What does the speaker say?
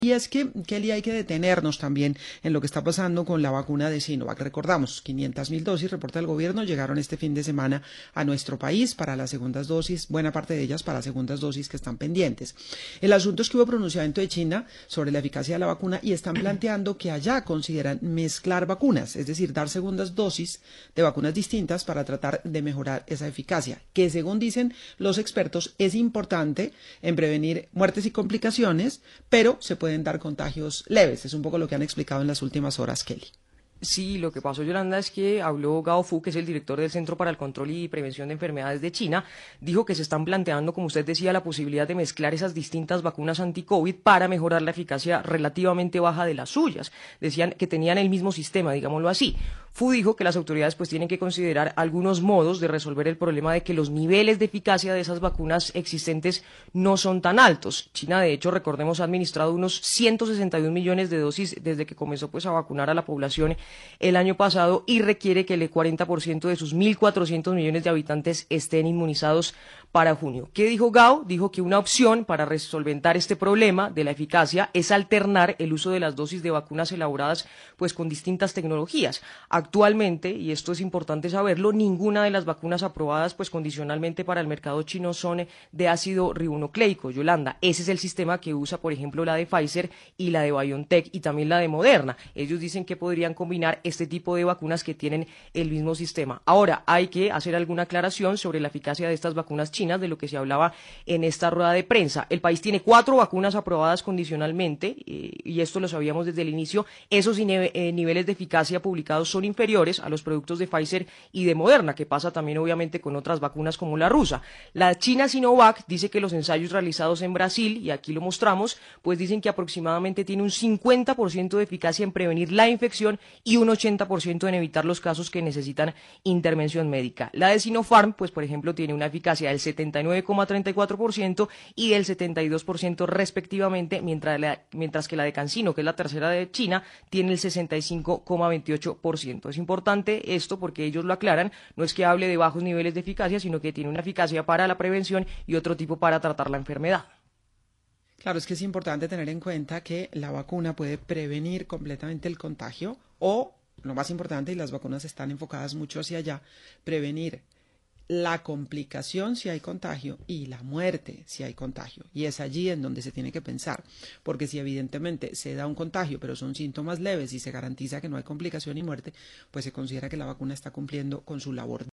Y es que, Kelly, hay que detenernos también en lo que está pasando con la vacuna de Sinovac. Recordamos, 500.000 dosis, reporta el gobierno, llegaron este fin de semana a nuestro país para las segundas dosis, buena parte de ellas para segundas dosis que están pendientes. El asunto es que hubo pronunciamiento de China sobre la eficacia de la vacuna y están planteando que allá consideran mezclar vacunas, es decir, dar segundas dosis de vacunas distintas para tratar de mejorar esa eficacia, que según dicen los expertos es importante en prevenir muertes y complicaciones, pero se pueden dar contagios leves. Es un poco lo que han explicado en las últimas horas, Kelly. Sí, lo que pasó, Yolanda, es que habló Gao Fu, que es el director del Centro para el Control y Prevención de Enfermedades de China, dijo que se están planteando, como usted decía, la posibilidad de mezclar esas distintas vacunas anti-COVID para mejorar la eficacia relativamente baja de las suyas. Decían que tenían el mismo sistema, digámoslo así. Fu dijo que las autoridades pues tienen que considerar algunos modos de resolver el problema de que los niveles de eficacia de esas vacunas existentes no son tan altos. China, de hecho, recordemos, ha administrado unos 161 millones de dosis desde que comenzó pues a vacunar a la población el año pasado y requiere que el 40% de sus 1.400 millones de habitantes estén inmunizados para junio. ¿Qué dijo Gao? Dijo que una opción para resolventar este problema de la eficacia es alternar el uso de las dosis de vacunas elaboradas pues con distintas tecnologías. Actualmente, y esto es importante saberlo, ninguna de las vacunas aprobadas pues condicionalmente para el mercado chino son de ácido ribonucleico, Yolanda. Ese es el sistema que usa, por ejemplo, la de Pfizer y la de BioNTech y también la de Moderna. Ellos dicen que podrían combinar este tipo de vacunas que tienen el mismo sistema. Ahora, hay que hacer alguna aclaración sobre la eficacia de estas vacunas chinas, de lo que se hablaba en esta rueda de prensa. El país tiene 4 vacunas aprobadas condicionalmente, y esto lo sabíamos desde el inicio. Esos niveles de eficacia publicados son inferiores a los productos de Pfizer y de Moderna, que pasa también obviamente con otras vacunas como la rusa. La china Sinovac dice que los ensayos realizados en Brasil, y aquí lo mostramos, pues dicen que aproximadamente tiene un 50% de eficacia en prevenir la infección y un 80% en evitar los casos que necesitan intervención médica. La de Sinopharm, pues por ejemplo, tiene una eficacia del 79,34% y del 72% respectivamente, mientras que la de CanSino, que es la tercera de China, tiene el 65,28%. Es importante esto porque ellos lo aclaran, no es que hable de bajos niveles de eficacia, sino que tiene una eficacia para la prevención y otro tipo para tratar la enfermedad. Claro, es que es importante tener en cuenta que la vacuna puede prevenir completamente el contagio o, lo más importante, y las vacunas están enfocadas mucho hacia allá, prevenir la complicación si hay contagio y la muerte si hay contagio. Y es allí en donde se tiene que pensar, porque si evidentemente se da un contagio, pero son síntomas leves y se garantiza que no hay complicación y muerte, pues se considera que la vacuna está cumpliendo con su labor.